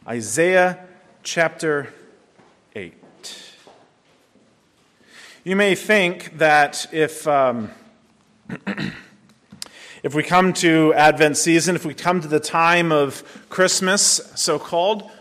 Isaiah chapter 8. You may think that if we come to Advent season, if we come to the time of Christmas, so-called,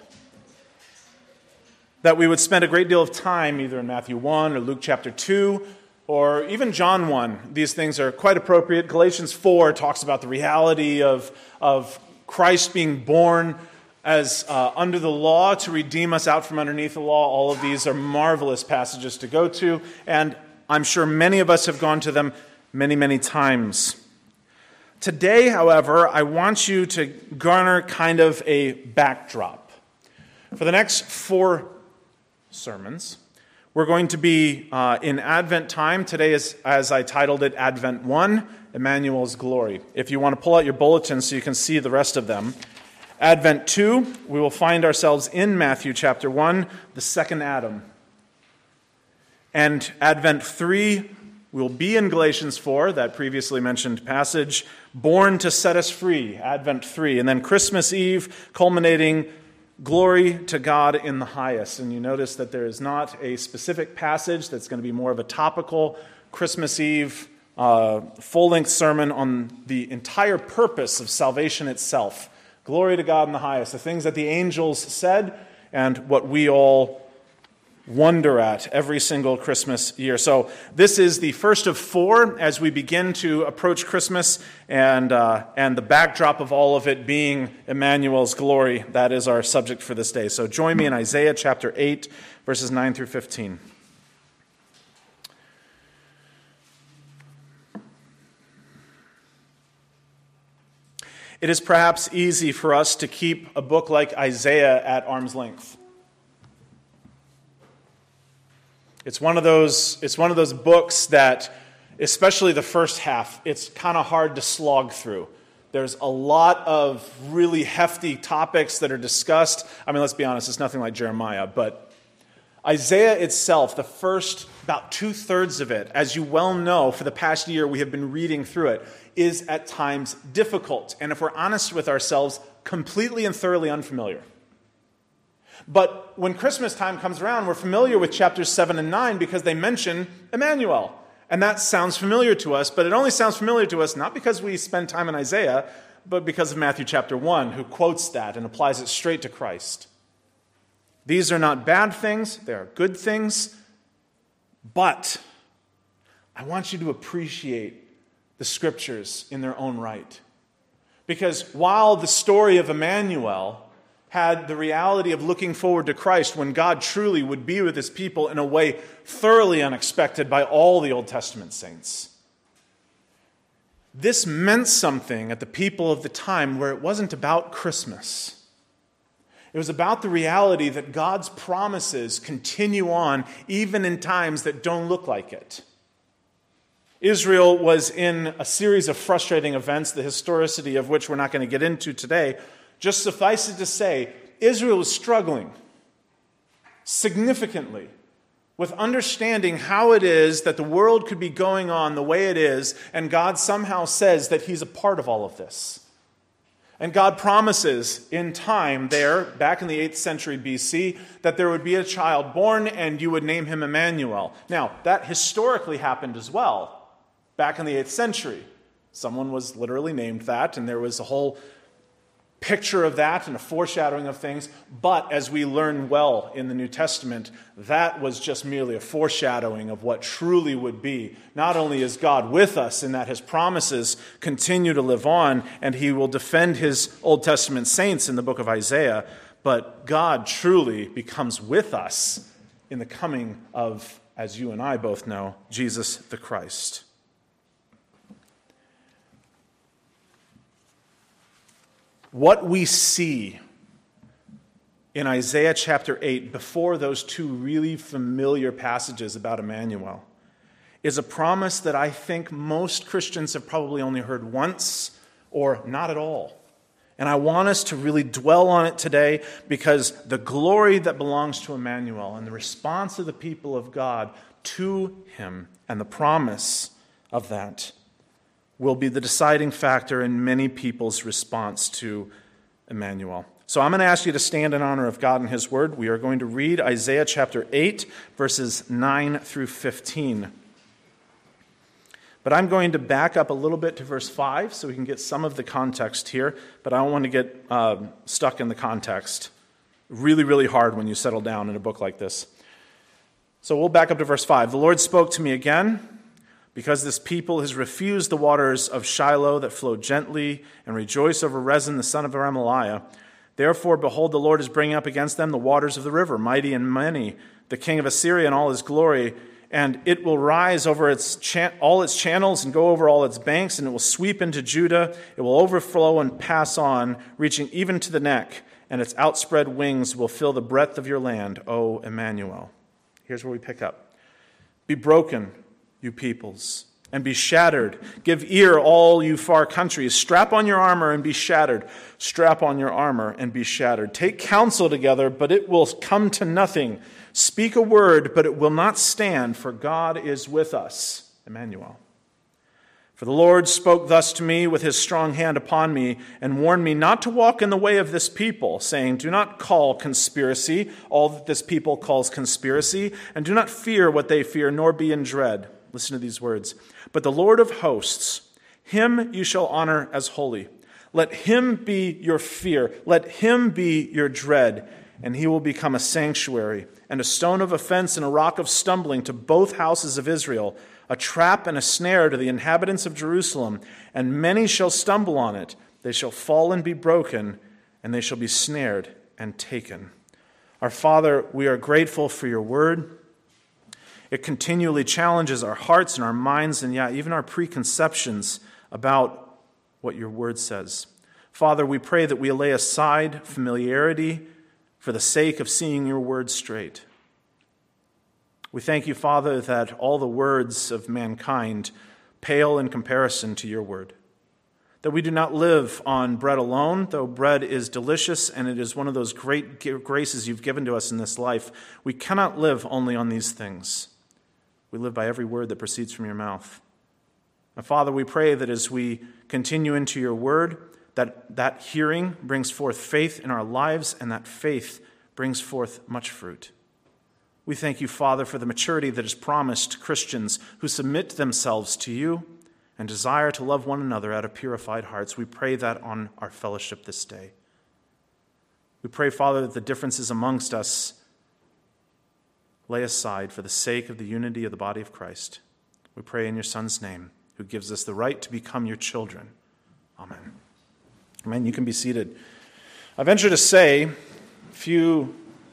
that we would spend a great deal of time either in Matthew 1 or Luke chapter 2 or even John 1. These things are quite appropriate. Galatians 4 talks about the reality of Christ being born as under the law to redeem us out from underneath the law. All of these are marvelous passages to go to, and I'm sure many of us have gone to them many, many times. Today, however, I want you to garner kind of a backdrop. For the next 4 sermons, we're going to be in Advent time. Today is, as I titled it, Advent 1, Emmanuel's Glory. If you want to pull out your bulletin so you can see the rest of them. Advent 2, we will find ourselves in Matthew chapter 1, the second Adam. And Advent 3, we'll be in Galatians 4, that previously mentioned passage, born to set us free, Advent 3. And then Christmas Eve, culminating glory to God in the highest. And you notice that there is not a specific passage that's going to be more of a topical Christmas Eve full-length sermon on the entire purpose of salvation itself. Glory to God in the highest, the things that the angels said and what we all wonder at every single Christmas year. So this is the first of 4 as we begin to approach Christmas and the backdrop of all of it being Emmanuel's glory. That is our subject for this day. So join me in Isaiah chapter 8, verses 9 through 15. It is perhaps easy for us to keep a book like Isaiah at arm's length. It's one of those books that, especially the first half, it's kind of hard to slog through. There's a lot of really hefty topics that are discussed. I mean, let's be honest, it's nothing like Jeremiah, but Isaiah itself, the first about 2/3 of it, as you well know, for the past year we have been reading through it, is at times difficult, and if we're honest with ourselves, completely and thoroughly unfamiliar. But when Christmas time comes around, we're familiar with chapters 7 and 9 because they mention Emmanuel. And that sounds familiar to us, but it only sounds familiar to us not because we spend time in Isaiah, but because of Matthew chapter 1, who quotes that and applies it straight to Christ. These are not bad things, they are good things, but I want you to appreciate the scriptures in their own right. Because while the story of Emmanuel had the reality of looking forward to Christ when God truly would be with his people in a way thoroughly unexpected by all the Old Testament saints, this meant something at the people of the time where it wasn't about Christmas. It was about the reality that God's promises continue on even in times that don't look like it. Israel was in a series of frustrating events, the historicity of which we're not going to get into today. Just suffice it to say, Israel was struggling significantly with understanding how it is that the world could be going on the way it is, and God somehow says that he's a part of all of this. And God promises in time there, back in the 8th century BC, that there would be a child born and you would name him Emmanuel. Now, that historically happened as well. Back in the 8th century, someone was literally named that, and there was a whole picture of that and a foreshadowing of things. But as we learn well in the New Testament, that was just merely a foreshadowing of what truly would be. Not only is God with us in that his promises continue to live on, and he will defend his Old Testament saints in the book of Isaiah, but God truly becomes with us in the coming of, as you and I both know, Jesus the Christ. What we see in Isaiah chapter 8, before those 2 really familiar passages about Emmanuel, is a promise that I think most Christians have probably only heard once or not at all. And I want us to really dwell on it today because the glory that belongs to Emmanuel and the response of the people of God to him and the promise of that will be the deciding factor in many people's response to Emmanuel. So I'm going to ask you to stand in honor of God and His Word. We are going to read Isaiah chapter 8, verses 9 through 15. But I'm going to back up a little bit to verse 5 so we can get some of the context here, but I don't want to get stuck in the context. Really, really hard when you settle down in a book like this. So we'll back up to verse 5. The Lord spoke to me again, because this people has refused the waters of Shiloh that flow gently, and rejoice over Rezin the son of Remaliah. Therefore, behold, the Lord is bringing up against them the waters of the river, mighty and many, the king of Assyria in all his glory, and it will rise over all its channels and go over all its banks, and it will sweep into Judah. It will overflow and pass on, reaching even to the neck, and its outspread wings will fill the breadth of your land, O Emmanuel. Here's where we pick up. Be broken, you peoples, and be shattered. Give ear, all you far countries. Strap on your armor and be shattered. Strap on your armor and be shattered. Take counsel together, but it will come to nothing. Speak a word, but it will not stand, for God is with us. Emmanuel. For the Lord spoke thus to me with his strong hand upon me, and warned me not to walk in the way of this people, saying, do not call conspiracy all that this people calls conspiracy, and do not fear what they fear, nor be in dread. Listen to these words. But the Lord of hosts, him you shall honor as holy. Let him be your fear. Let him be your dread. And he will become a sanctuary, and a stone of offense and a rock of stumbling to both houses of Israel, a trap and a snare to the inhabitants of Jerusalem. And many shall stumble on it. They shall fall and be broken, and they shall be snared and taken. Our Father, we are grateful for your word. It continually challenges our hearts and our minds and, even our preconceptions about what your word says. Father, we pray that we lay aside familiarity for the sake of seeing your word straight. We thank you, Father, that all the words of mankind pale in comparison to your word. That we do not live on bread alone, though bread is delicious and it is one of those great graces you've given to us in this life. We cannot live only on these things. We live by every word that proceeds from your mouth. And Father, we pray that as we continue into your word, that hearing brings forth faith in our lives, and that faith brings forth much fruit. We thank you, Father, for the maturity that is promised to Christians who submit themselves to you and desire to love one another out of purified hearts. We pray that on our fellowship this day. We pray, Father, that the differences amongst us lay aside for the sake of the unity of the body of Christ. We pray in your Son's name, who gives us the right to become your children. Amen. Amen. You can be seated. I venture to say few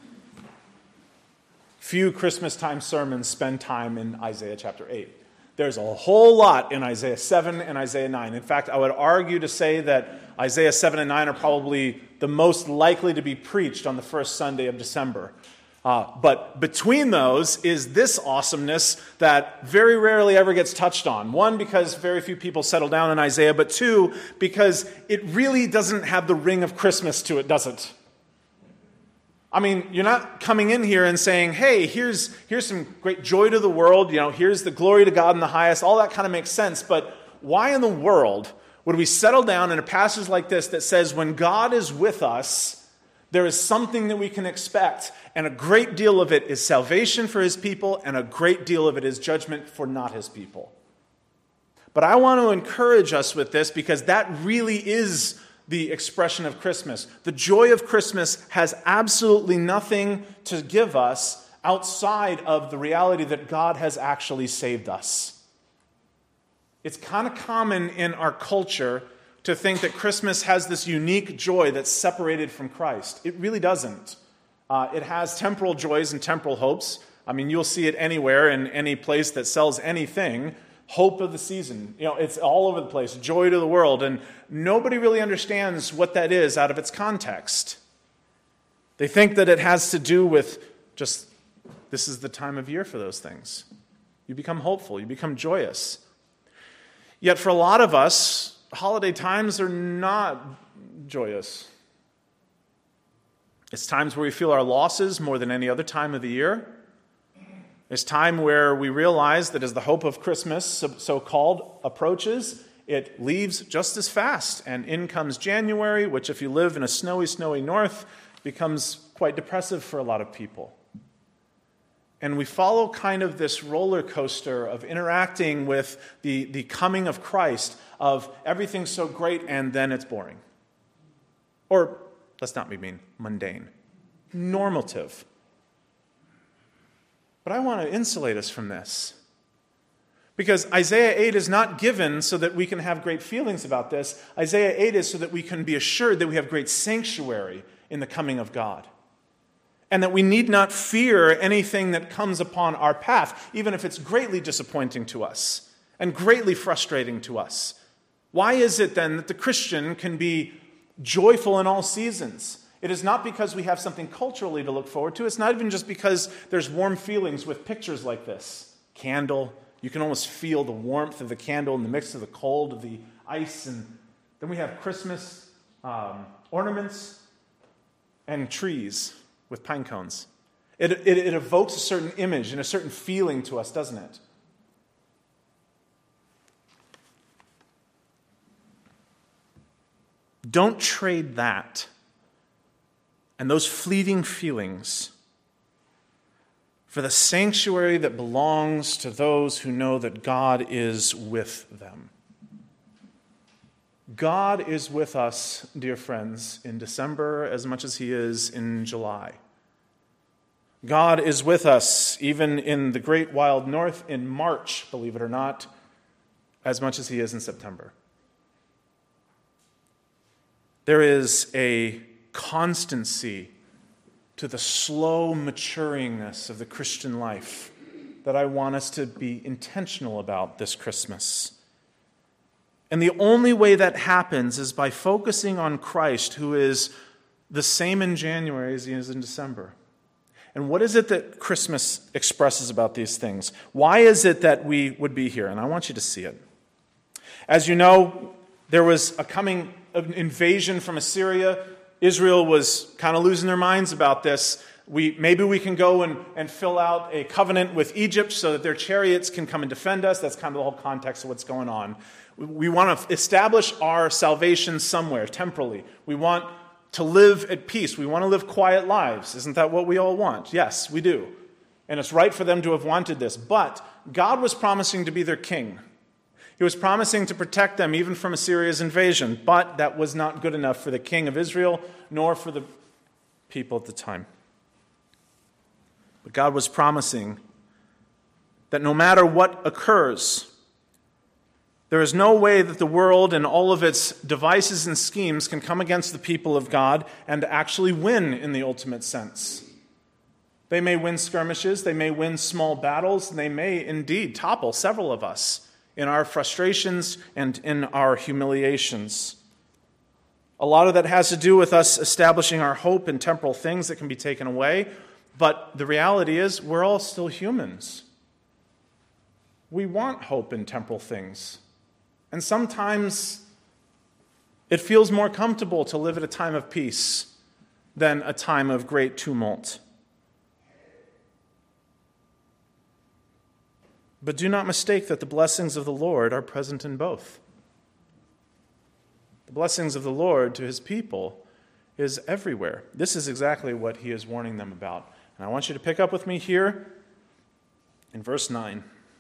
Christmas time sermons spend time in Isaiah chapter 8. There's a whole lot in Isaiah 7 and Isaiah 9. In fact, I would argue to say that Isaiah 7 and 9 are probably the most likely to be preached on the first Sunday of December. But between those is this awesomeness that very rarely ever gets touched on. One, because very few people settle down in Isaiah, but two, because it really doesn't have the ring of Christmas to it, does it? I mean, you're not coming in here and saying, hey, here's some great joy to the world, here's the glory to God in the highest. All that kind of makes sense, but why in the world would we settle down in a passage like this that says when God is with us, there is something that we can expect, and a great deal of it is salvation for his people, and a great deal of it is judgment for not his people. But I want to encourage us with this because that really is the expression of Christmas. The joy of Christmas has absolutely nothing to give us outside of the reality that God has actually saved us. It's kind of common in our culture to think that Christmas has this unique joy that's separated from Christ. It really doesn't. It has temporal joys and temporal hopes. I mean, you'll see it anywhere in any place that sells anything. Hope of the season. It's all over the place. Joy to the world. And nobody really understands what that is out of its context. They think that it has to do with just, this is the time of year for those things. You become hopeful. You become joyous. Yet for a lot of us, holiday times are not joyous. It's times where we feel our losses more than any other time of the year. It's time where we realize that as the hope of Christmas, so-called, approaches, it leaves just as fast. And in comes January, which if you live in a snowy, snowy north, becomes quite depressive for a lot of people. And we follow kind of this roller coaster of interacting with the coming of Christ, of everything's so great and then it's boring. Or, let's not be mean, mundane. Normative. But I want to insulate us from this. Because Isaiah 8 is not given so that we can have great feelings about this. Isaiah 8 is so that we can be assured that we have great sanctuary in the coming of God. And that we need not fear anything that comes upon our path, even if it's greatly disappointing to us and greatly frustrating to us. Why is it then that the Christian can be joyful in all seasons? It is not because we have something culturally to look forward to. It's not even just because there's warm feelings with pictures like this. Candle. You can almost feel the warmth of the candle in the mix of the cold of the ice. And then we have Christmas ornaments and trees with pine cones. It evokes a certain image and a certain feeling to us, doesn't it? Don't trade that and those fleeting feelings for the sanctuary that belongs to those who know that God is with them. God is with us, dear friends, in December as much as he is in July. God is with us even in the great wild north in March, believe it or not, as much as he is in September. There is a constancy to the slow maturingness of the Christian life that I want us to be intentional about this Christmas. And the only way that happens is by focusing on Christ, who is the same in January as he is in December. And what is it that Christmas expresses about these things? Why is it that we would be here? And I want you to see it. As you know, there was a coming invasion from Assyria. Israel was kind of losing their minds about this. Maybe we can go and fill out a covenant with Egypt so that their chariots can come and defend us. That's kind of the whole context of what's going on. We want to establish our salvation somewhere, temporally. We want to live at peace. We want to live quiet lives. Isn't that what we all want? Yes, we do. And it's right for them to have wanted this. But God was promising to be their king. He was promising to protect them even from Assyria's invasion. But that was not good enough for the king of Israel, nor for the people at the time. But God was promising that no matter what occurs, there is no way that the world and all of its devices and schemes can come against the people of God and actually win in the ultimate sense. They may win skirmishes, they may win small battles, and they may indeed topple several of us in our frustrations and in our humiliations. A lot of that has to do with us establishing our hope in temporal things that can be taken away, but the reality is we're all still humans. We want hope in temporal things. And sometimes it feels more comfortable to live at a time of peace than a time of great tumult. But do not mistake that the blessings of the Lord are present in both. The blessings of the Lord to his people is everywhere. This is exactly what he is warning them about. And I want you to pick up with me here in verse 9.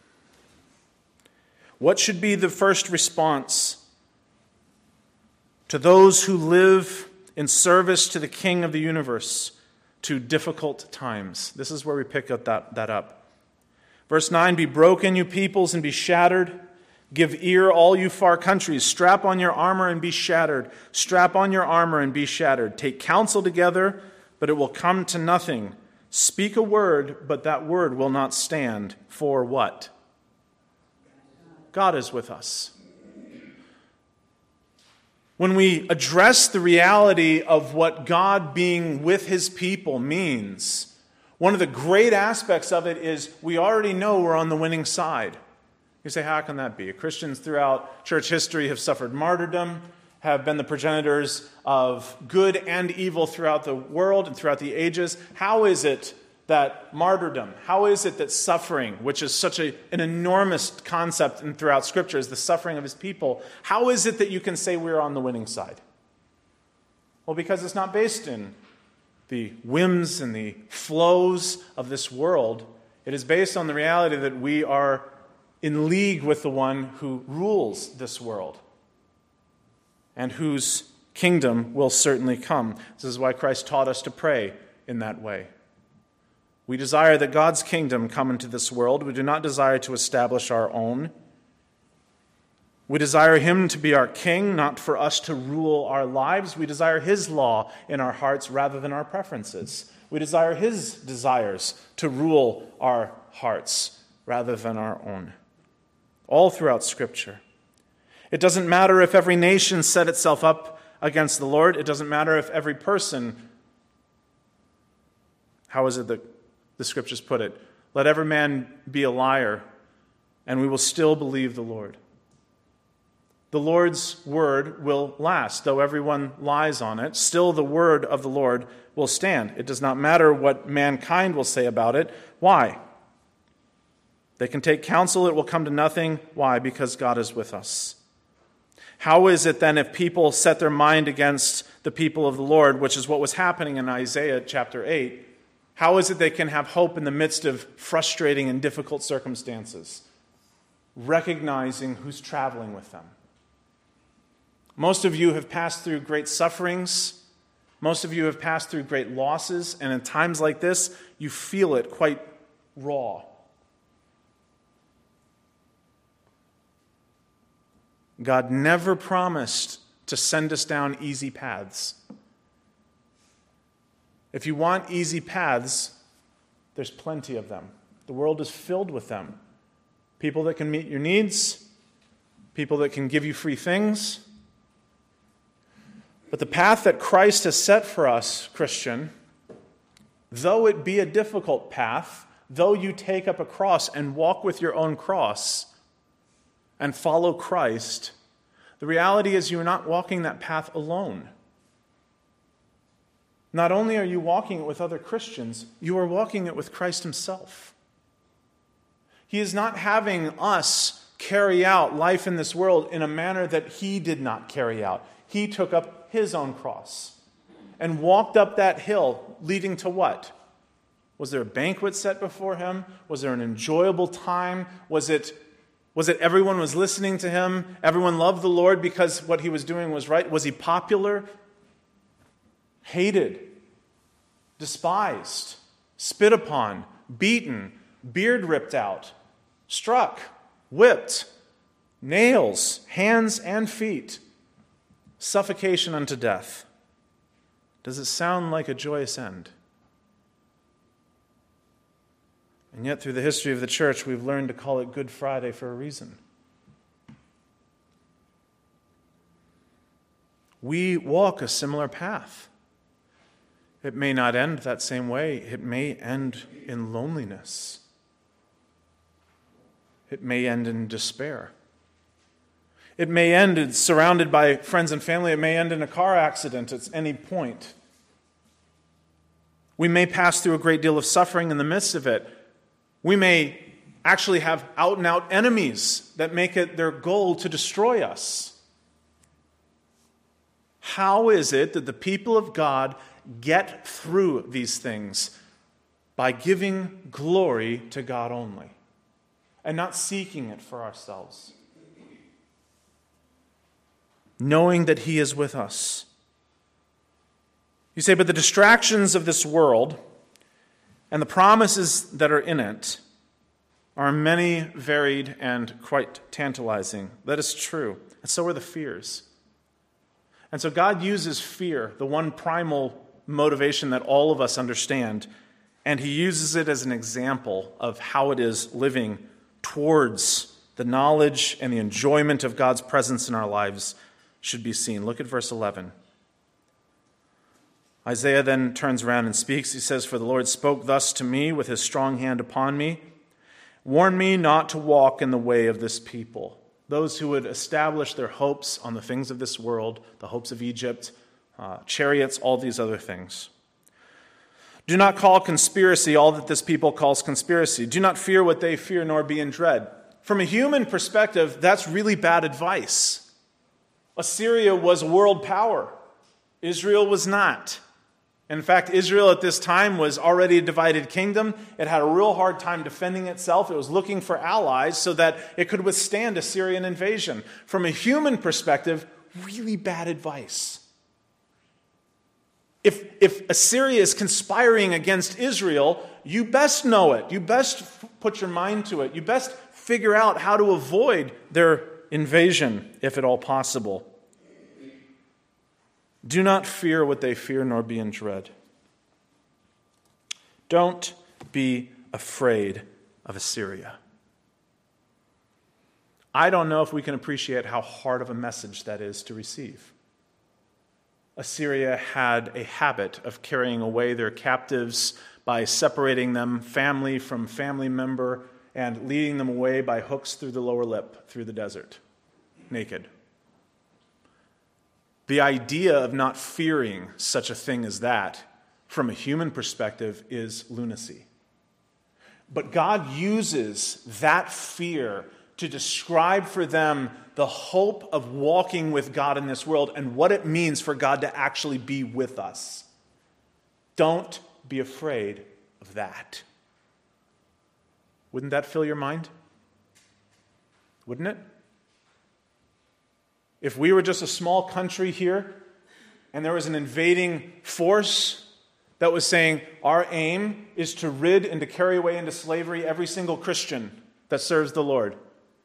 What should be the first response to those who live in service to the King of the universe to difficult times? This is where we pick up that up. Verse 9, be broken, you peoples, and be shattered. Give ear, all you far countries. Strap on your armor and be shattered. Strap on your armor and be shattered. Take counsel together, but it will come to nothing. Speak a word, but that word will not stand. For what? God is with us. When we address the reality of what God being with his people means, one of the great aspects of it is we already know we're on the winning side. You say, how can that be? Christians throughout church history have suffered martyrdom, have been the progenitors of good and evil throughout the world and throughout the ages. How is it that martyrdom, how is it that suffering, which is such an enormous concept throughout Scripture, is the suffering of his people, how is it that you can say we're on the winning side? Well, because it's not based in the whims and the flows of this world. It is based on the reality that we are in league with the one who rules this world and whose kingdom will certainly come. This is why Christ taught us to pray in that way. We desire that God's kingdom come into this world. We do not desire to establish our own. We desire him to be our king, not for us to rule our lives. We desire his law in our hearts rather than our preferences. We desire his desires to rule our hearts rather than our own. All throughout Scripture. It doesn't matter if every nation set itself up against the Lord. It doesn't matter if every person, how is it that the Scriptures put it? Let every man be a liar, and we will still believe the Lord. The Lord's word will last. Though everyone lies on it, still the word of the Lord will stand. It does not matter what mankind will say about it. Why? They can take counsel, it will come to nothing. Why? Because God is with us. How is it then if people set their mind against the people of the Lord, which is what was happening in Isaiah chapter 8, how is it they can have hope in the midst of frustrating and difficult circumstances? Recognizing who's traveling with them. Most of you have passed through great sufferings. Most of you have passed through great losses. And in times like this, you feel it quite raw. God never promised to send us down easy paths. If you want easy paths, there's plenty of them. The world is filled with them. People that can meet your needs, people that can give you free things. But the path that Christ has set for us, Christian, though it be a difficult path, though you take up a cross and walk with your own cross and follow Christ, the reality is you are not walking that path alone. Not only are you walking it with other Christians, you are walking it with Christ himself. He is not having us carry out life in this world in a manner that he did not carry out. He took up his own cross and walked up that hill, leading to what? Was there a banquet set before him? Was there an enjoyable time? Was it everyone was listening to him? Everyone loved the Lord because what he was doing was right? Was he popular? Hated, despised, spit upon, beaten, beard ripped out, struck, whipped, nails, hands and feet, suffocation unto death. Does it sound like a joyous end? And yet, through the history of the church, we've learned to call it Good Friday for a reason. We walk a similar path. It may not end that same way. It may end in loneliness. It may end in despair. It may end surrounded by friends and family. It may end in a car accident at any point. We may pass through a great deal of suffering in the midst of it. We may actually have out-and-out enemies that make it their goal to destroy us. How is it that the people of God get through these things? By giving glory to God only and not seeking it for ourselves. Knowing that he is with us. You say, but the distractions of this world and the promises that are in it are many, varied, and quite tantalizing. That is true. And so are the fears. And so God uses fear, the one primal motivation that all of us understand, and he uses it as an example of how it is living towards the knowledge and the enjoyment of God's presence in our lives should be seen. Look at verse 11. Isaiah then turns around and speaks. He says, "For the Lord spoke thus to me with his strong hand upon me. Warn me not to walk in the way of this people." Those who would establish their hopes on the things of this world, the hopes of Egypt, chariots, all these other things. Do not call conspiracy all that this people calls conspiracy. Do not fear what they fear, nor be in dread. From a human perspective, that's really bad advice. Assyria was a world power. Israel was not. In fact, Israel at this time was already a divided kingdom. It had a real hard time defending itself. It was looking for allies so that it could withstand Assyrian invasion. From a human perspective, really bad advice. If Assyria is conspiring against Israel, you best know it. You best put your mind to it. You best figure out how to avoid their invasion, if at all possible. Do not fear what they fear, nor be in dread. Don't be afraid of Assyria. I don't know if we can appreciate how hard of a message that is to receive. Assyria had a habit of carrying away their captives by separating them family from family member and leading them away by hooks through the lower lip through the desert, naked. The idea of not fearing such a thing as that, from a human perspective, is lunacy. But God uses that fear to describe for them the hope of walking with God in this world and what it means for God to actually be with us. Don't be afraid of that. Wouldn't that fill your mind? Wouldn't it? If we were just a small country here and there was an invading force that was saying our aim is to rid and to carry away into slavery every single Christian that serves the Lord,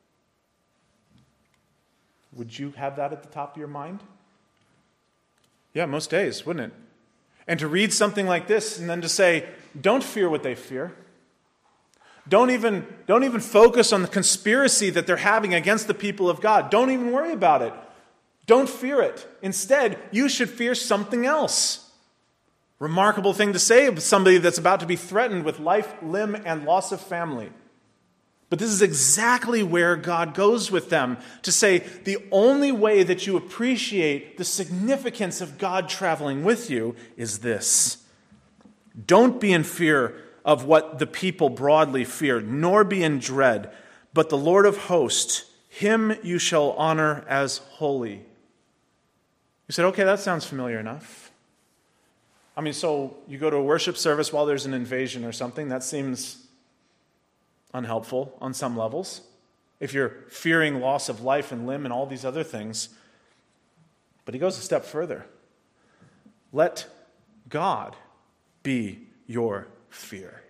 would you have that at the top of your mind? Yeah, most days, wouldn't it? And to read something like this and then to say, don't fear what they fear. Don't even focus on the conspiracy that they're having against the people of God. Don't even worry about it. Don't fear it. Instead, you should fear something else. Remarkable thing to say of somebody that's about to be threatened with life, limb, and loss of family. But this is exactly where God goes with them, to say the only way that you appreciate the significance of God traveling with you is this. Don't be in fear of what the people broadly fear, nor be in dread, but the Lord of hosts, him you shall honor as holy. You said, okay, that sounds familiar enough. I mean, so you go to a worship service while there's an invasion or something, that seems unhelpful on some levels. If you're fearing loss of life and limb and all these other things. But he goes a step further. Let God be your fear.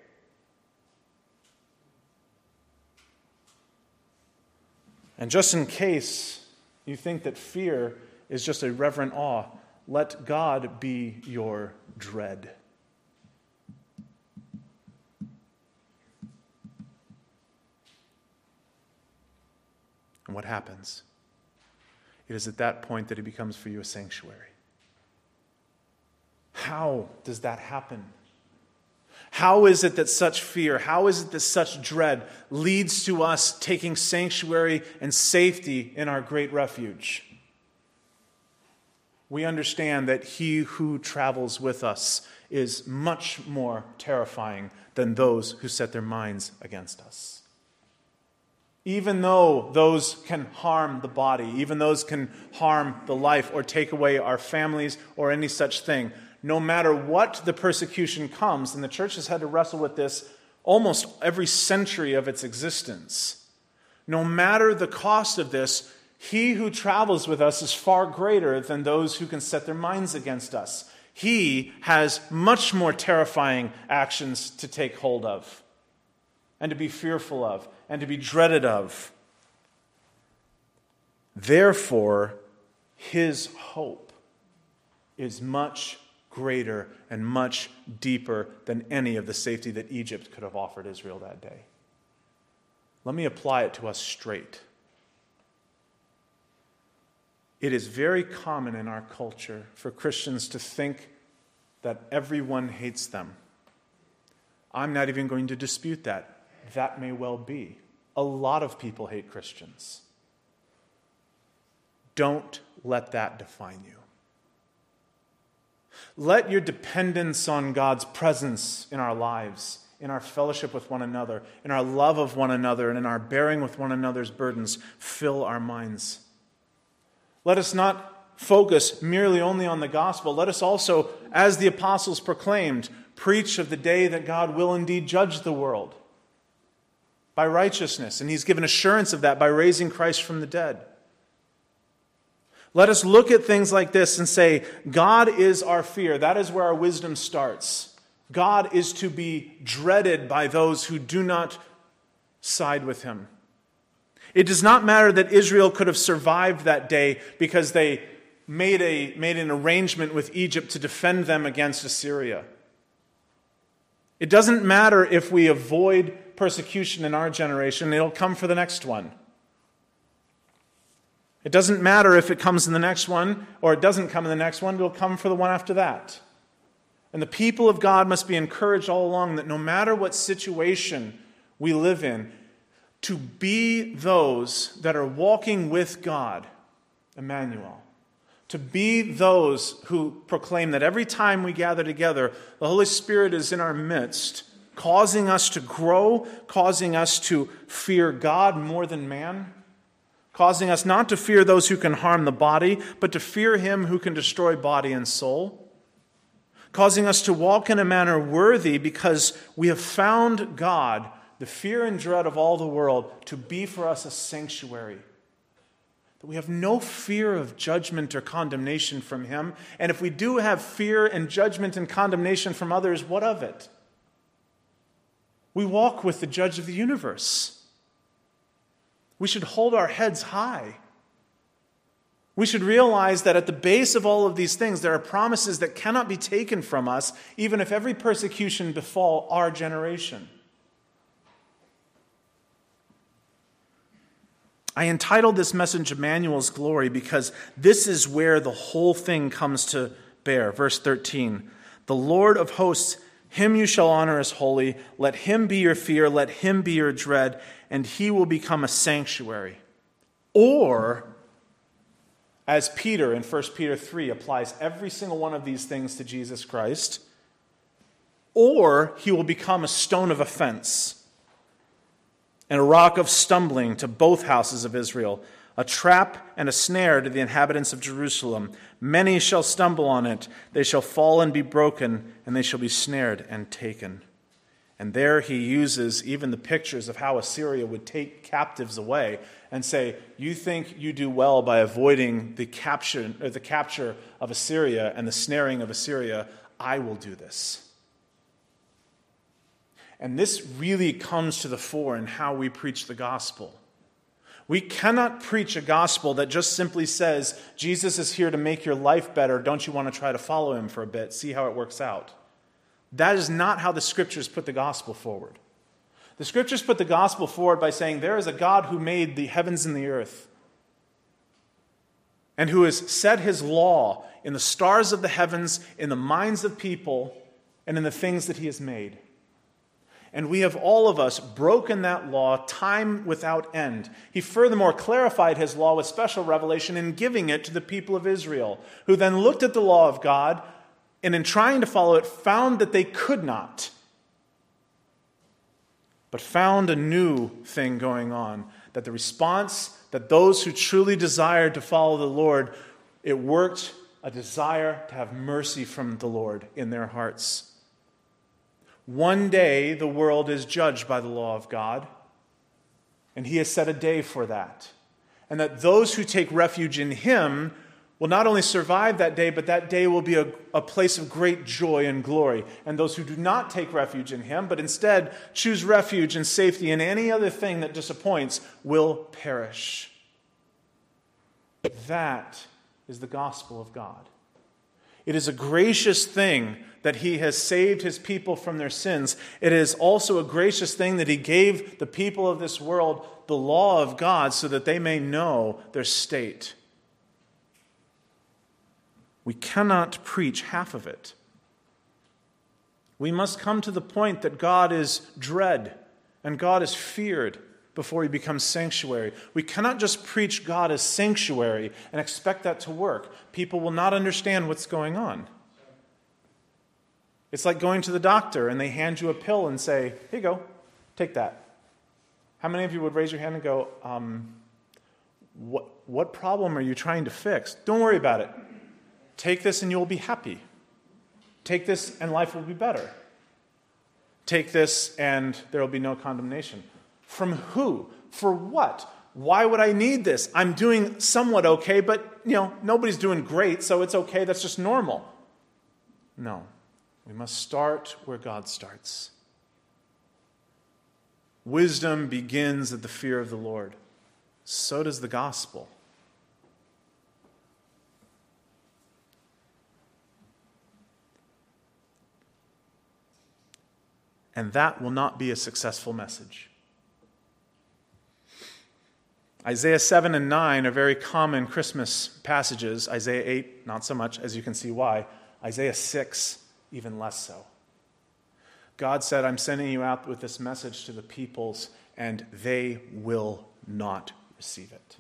And just in case you think that fear is just a reverent awe, let God be your dread. And what happens? It is at that point that he becomes for you a sanctuary. How does that happen? How is it that such fear, how is it that such dread leads to us taking sanctuary and safety in our great refuge? We understand that he who travels with us is much more terrifying than those who set their minds against us. Even though those can harm the body, even those can harm the life or take away our families or any such thing, no matter what the persecution comes, and the church has had to wrestle with this almost every century of its existence, no matter the cost of this, he who travels with us is far greater than those who can set their minds against us. He has much more terrifying actions to take hold of and to be fearful of and to be dreaded of. Therefore, his hope is much greater and much deeper than any of the safety that Egypt could have offered Israel that day. Let me apply it to us straight. It is very common in our culture for Christians to think that everyone hates them. I'm not even going to dispute that. That may well be. A lot of people hate Christians. Don't let that define you. Let your dependence on God's presence in our lives, in our fellowship with one another, in our love of one another, and in our bearing with one another's burdens fill our minds. Let us not focus merely only on the gospel. Let us also, as the apostles proclaimed, preach of the day that God will indeed judge the world by righteousness. And he's given assurance of that by raising Christ from the dead. Let us look at things like this and say, God is our fear. That is where our wisdom starts. God is to be dreaded by those who do not side with him. It does not matter that Israel could have survived that day because they made an arrangement with Egypt to defend them against Assyria. It doesn't matter if we avoid persecution in our generation, it'll come for the next one. It doesn't matter if it comes in the next one or it doesn't come in the next one, it'll come for the one after that. And the people of God must be encouraged all along that no matter what situation we live in, to be those that are walking with God, Emmanuel. To be those who proclaim that every time we gather together, the Holy Spirit is in our midst, causing us to grow, causing us to fear God more than man, causing us not to fear those who can harm the body, but to fear him who can destroy body and soul, causing us to walk in a manner worthy because we have found God, the fear and dread of all the world, to be for us a sanctuary. That we have no fear of judgment or condemnation from him. And if we do have fear and judgment and condemnation from others, what of it? We walk with the judge of the universe. We should hold our heads high. We should realize that at the base of all of these things, there are promises that cannot be taken from us, even if every persecution befall our generation. I entitled this message Emmanuel's Glory because this is where the whole thing comes to bear. Verse 13, the Lord of hosts, him you shall honor as holy. Let him be your fear, let him be your dread, and he will become a sanctuary. Or, as Peter in 1 Peter 3 applies every single one of these things to Jesus Christ, or he will become a stone of offense and a rock of stumbling to both houses of Israel, a trap and a snare to the inhabitants of Jerusalem. Many shall stumble on it, they shall fall and be broken, and they shall be snared and taken. And there he uses even the pictures of how Assyria would take captives away and say, you think you do well by avoiding the capture of Assyria and the snaring of Assyria. I will do this. And this really comes to the fore in how we preach the gospel. We cannot preach a gospel that just simply says, Jesus is here to make your life better. Don't you want to try to follow him for a bit? See how it works out. That is not how the scriptures put the gospel forward. The scriptures put the gospel forward by saying there is a God who made the heavens and the earth and who has set his law in the stars of the heavens, in the minds of people, and in the things that he has made. And we have all of us broken that law time without end. He furthermore clarified his law with special revelation in giving it to the people of Israel, who then looked at the law of God and in trying to follow it found that they could not, but found a new thing going on, that the response that those who truly desired to follow the Lord, it worked a desire to have mercy from the Lord in their hearts. One day, the world is judged by the law of God, and he has set a day for that. And that those who take refuge in him will not only survive that day, but that day will be a place of great joy and glory. And those who do not take refuge in him, but instead choose refuge and safety in any other thing that disappoints, will perish. That is the gospel of God. It is a gracious thing that he has saved his people from their sins. It is also a gracious thing that he gave the people of this world the law of God so that they may know their state. We cannot preach half of it. We must come to the point that God is dread and God is feared before he becomes sanctuary. We cannot just preach God as sanctuary and expect that to work. People will not understand what's going on. It's like going to the doctor and they hand you a pill and say, here you go, take that. How many of you would raise your hand and go, what problem are you trying to fix? Don't worry about it. Take this and you'll be happy. Take this and life will be better. Take this and there will be no condemnation. From who? For what? Why would I need this? I'm doing somewhat okay, but nobody's doing great, so it's okay. That's just normal. No. We must start where God starts. Wisdom begins at the fear of the Lord. So does the gospel. And that will not be a successful message. Isaiah 7 and 9 are very common Christmas passages. Isaiah 8, not so much, as you can see why. Isaiah 6, even less so. God said, I'm sending you out with this message to the peoples, and they will not receive it.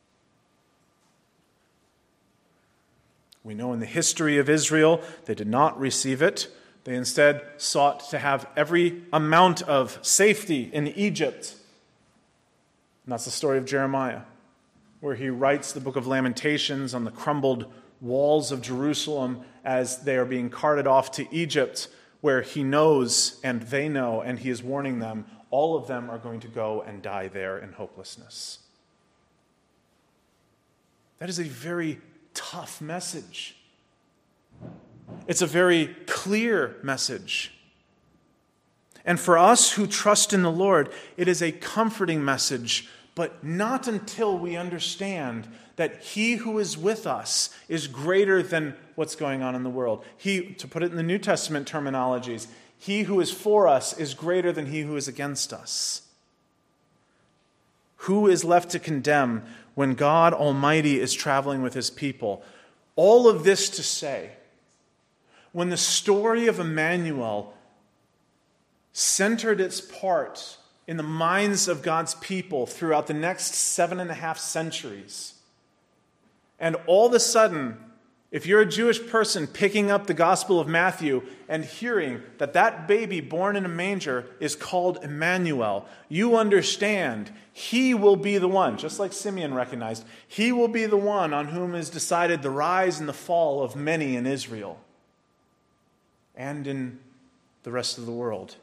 We know in the history of Israel, they did not receive it. They instead sought to have every amount of safety in Egypt. And that's the story of Jeremiah, where he writes the book of Lamentations on the crumbled walls of Jerusalem as they are being carted off to Egypt, where he knows and they know, and he is warning them, all of them are going to go and die there in hopelessness. That is a very tough message. It's a very clear message. And for us who trust in the Lord, it is a comforting message, but not until we understand that he who is with us is greater than what's going on in the world. He, to put it in the New Testament terminologies, he who is for us is greater than he who is against us. Who is left to condemn when God Almighty is traveling with his people? All of this to say, when the story of Emmanuel centered its part in the minds of God's people throughout the next 7.5 centuries, and all of a sudden, if you're a Jewish person picking up the Gospel of Matthew and hearing that that baby born in a manger is called Emmanuel, you understand he will be the one, just like Simeon recognized, he will be the one on whom is decided the rise and the fall of many in Israel and in the rest of the world.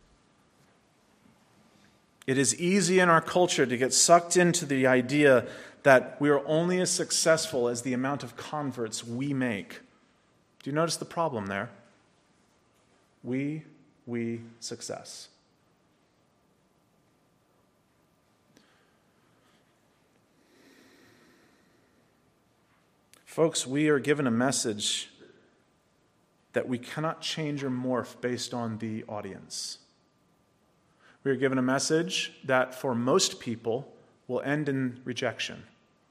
It is easy in our culture to get sucked into the idea that we are only as successful as the amount of converts we make. Do you notice the problem there? We, success. Folks, we are given a message that we cannot change or morph based on the audience. We are given a message that for most people will end in rejection.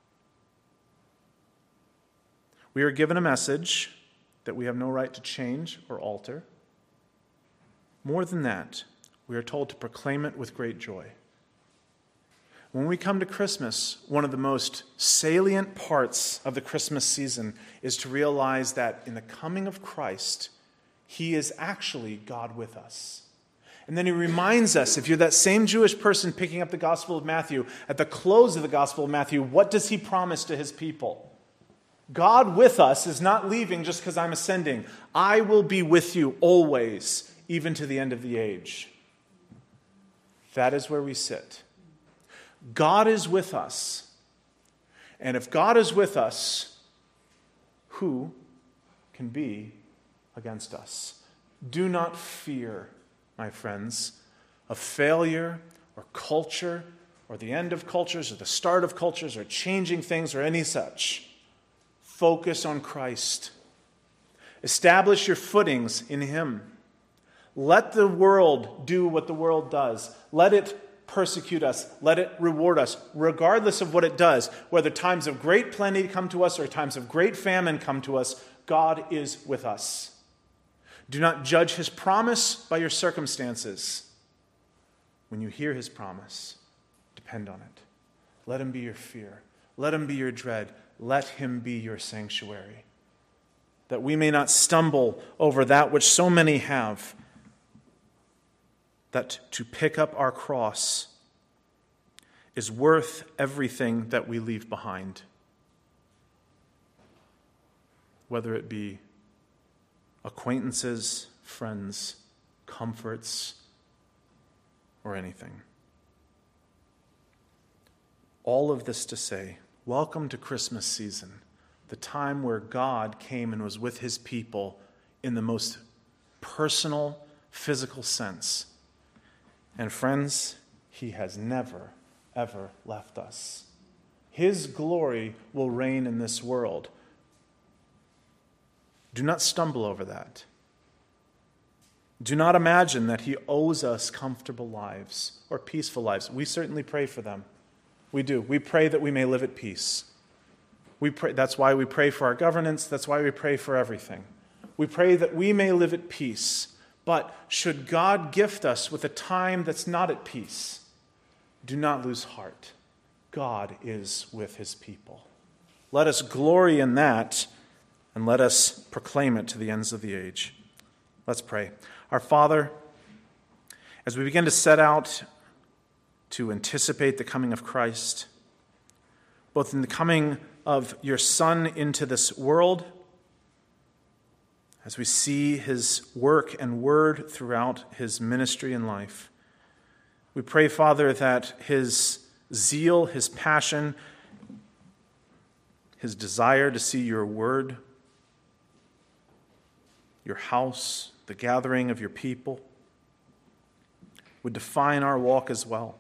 We are given a message that we have no right to change or alter. More than that, we are told to proclaim it with great joy. When we come to Christmas, one of the most salient parts of the Christmas season is to realize that in the coming of Christ, he is actually God with us. And then he reminds us, if you're that same Jewish person picking up the Gospel of Matthew, at the close of the Gospel of Matthew, what does he promise to his people? God with us is not leaving just because I'm ascending. I will be with you always, even to the end of the age. That is where we sit. God is with us. And if God is with us, who can be against us? Do not fear, my friends, of failure or culture or the end of cultures or the start of cultures or changing things or any such. Focus on Christ. Establish your footings in him. Let the world do what the world does. Let it persecute us. Let it reward us, regardless of what it does. Whether times of great plenty come to us or times of great famine come to us, God is with us. Do not judge his promise by your circumstances. When you hear his promise, depend on it. Let him be your fear. Let him be your dread. Let him be your sanctuary. that we may not stumble over that which so many have, that to pick up our cross is worth everything that we leave behind, whether it be acquaintances, friends, comforts, or anything. All of this to say, welcome to Christmas season, the time where God came and was with his people in the most personal, physical sense. And friends, he has never, ever left us. His glory will reign in this world. Do not stumble over that. Do not imagine that he owes us comfortable lives or peaceful lives. We certainly pray for them. We do. We pray that we may live at peace. We pray, that's why we pray for our governance. That's why we pray for everything. We pray that we may live at peace. But should God gift us with a time that's not at peace, do not lose heart. God is with his people. Let us glory in that, and let us proclaim it to the ends of the age. Let's pray. Our Father, as we begin to set out to anticipate the coming of Christ, both in the coming of your Son into this world, as we see his work and word throughout his ministry and life, we pray, Father, that his zeal, his passion, his desire to see your word, your house, the gathering of your people, would define our walk as well.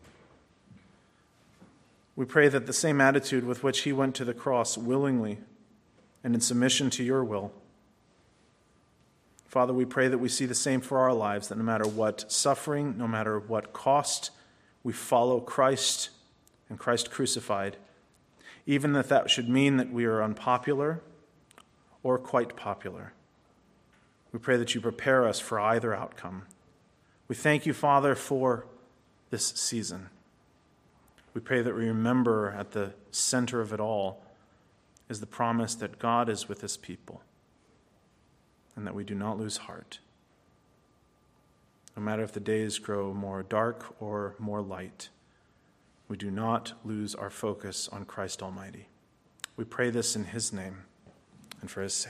We pray that the same attitude with which he went to the cross willingly and in submission to your will, Father, we pray that we see the same for our lives, that no matter what suffering, no matter what cost, we follow Christ and Christ crucified, even if that should mean that we are unpopular or quite popular. We pray that you prepare us for either outcome. We thank you, Father, for this season. We pray that we remember at the center of it all is the promise that God is with his people, and that we do not lose heart. No matter if the days grow more dark or more light, we do not lose our focus on Christ Almighty. We pray this in his name and for his sake.